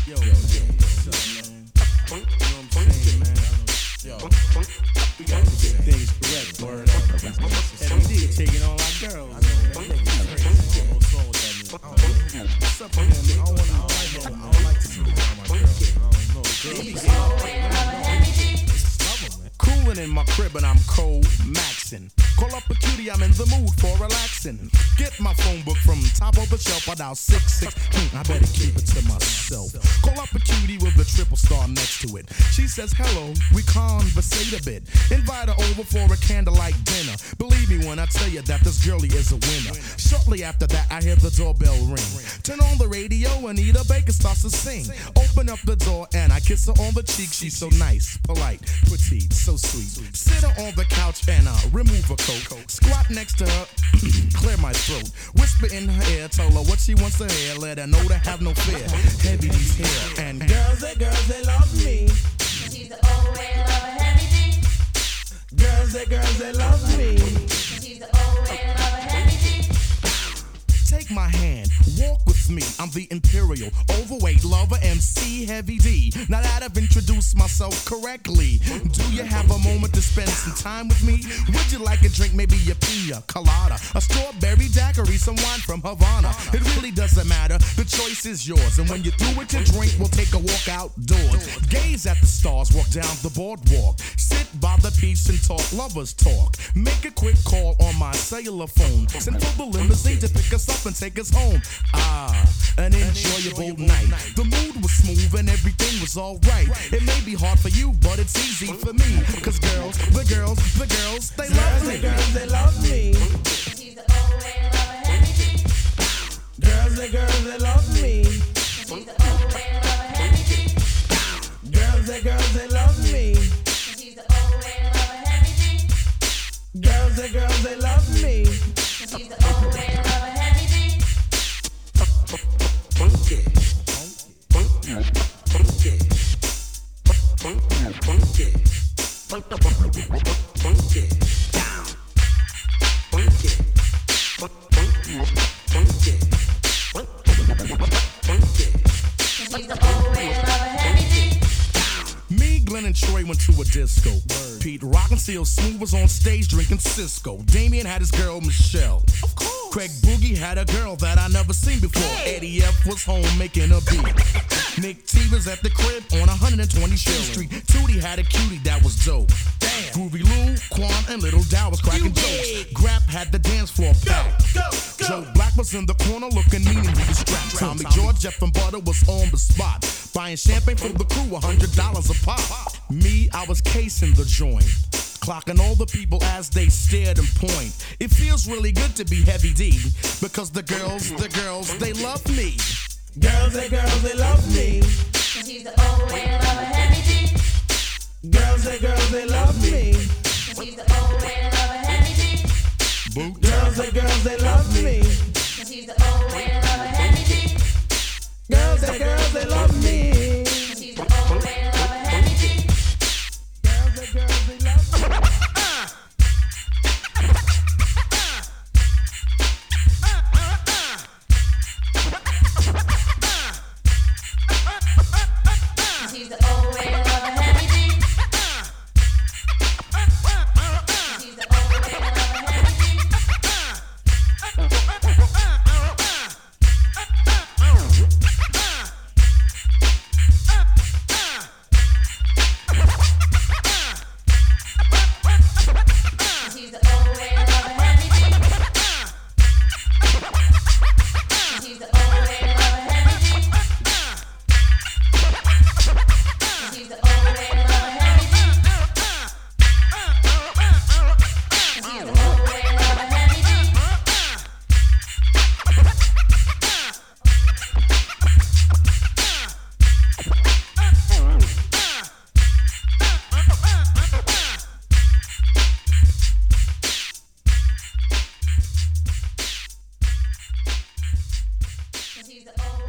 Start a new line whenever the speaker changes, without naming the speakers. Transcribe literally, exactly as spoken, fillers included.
Yo, man, what's up, man? You know what I'm saying, man? Yo, we got to get things correct, word up. Heavy D taking all our girls, man. What's up, man? I don't wanna, I don't like, I don't like to see around my girls. I don't know, girls. Cooling in my crib and I'm cold maxing. Call up a cutie, I'm in the mood for relaxing. Get my phone book from top of the shelf, I dial six six. Hmm, I better keep it to myself. Call up a cutie with a triple star next to it. She says hello, we conversate a bit. Invite her over for a candlelight dinner. Believe me when I tell you that this girlie is a winner. Shortly after that, I hear the doorbell ring. Turn on the radio, Anita Baker starts to sing. Open up the door and I kiss her on the cheek. She's so nice, polite, petite, so sweet. Sit her on the couch and I remove her coat. Squat next to her, clear my throat. Whisper in her ear, tell her what she wants to hear. Let her know to have no fear. Heavy D's here and girls, they girls, they love me.
She's the old way lover, Heavy D.
Girls, they girls, they love me.
She's the old way lover, Heavy D.
Take my hand, walk with me. I'm the imperial, overweight lover, M C Heavy D. Now that I've introduced myself correctly, do you have a moment to spend some time with me? Would you like a drink, maybe a pina colada, a strawberry daiquiri, some wine from Havana? It really doesn't matter, the choice is yours. And when you're through with your drink, we'll take a walk outdoors. Gaze at the stars, walk down the boardwalk. Sit by the beach and talk, lovers talk. Make a quick call on my cellular phone. Send for the limousine to pick us up and take us home. Ah, an enjoyable night. The mood was smooth and everything was alright. It may be hard for you, but it's easy for me. Cause girls, the girls, the girls, they love me. Girls, they love me.
She's the old way lover, Heavy D.
Girls, the girls, they love me.
She's the old way lover, Heavy D.
Girls, the girls, they love me.
She's the old way lover, Heavy D.
Girls, the girls, they love me.
She's the old way lover, Heavy D.
Funky, funky, funky, funky, funky, down, funky, funky, funky.
She's the old way lover, Heavy D.
Me, Glenn, and Troy went to a disco. Word. Pete Rockenseal Smooth was on stage drinking Cisco. Damien had his girl Michelle. Of course. Craig Boogie had a girl that I never seen before. Hey. Eddie F was home making a beat. Nick T was at the crib on one hundred twenty Shell Street. Tootie had a cutie that was dope. Damn. Groovy Lou, Quan, and Little Dow was cracking jokes. Grap had the dance floor packed. Go, go, go. Joe Black was in the corner looking mean and he was strapped. Tommy George, Jeff and Butter was on the spot. Buying champagne for the crew, one hundred dollars a pop. Me, I was casing the joint. Clocking all the people as they stared and point. It feels really good to be Heavy D. Because the girls, the girls, they love me. Girls, they girls, they love me.
She's the old way lover, Heavy D.
Girls, they girls, they love me.
She's the old way lover, Heavy D.
Boot. Girls, they girls, they love me.
She's the old way lover, Heavy D.
Girls, they girls, they love me.
She's the old way lover, Heavy D.
Girls, they girls, they love me.
She's the old way lover, Heavy D. She's the old way lover, Heavy D. She's the old way lover, Heavy D. She's the old way lover, Heavy D. She's the old way lover, Heavy D. She's the old way lover, Heavy D. She's the old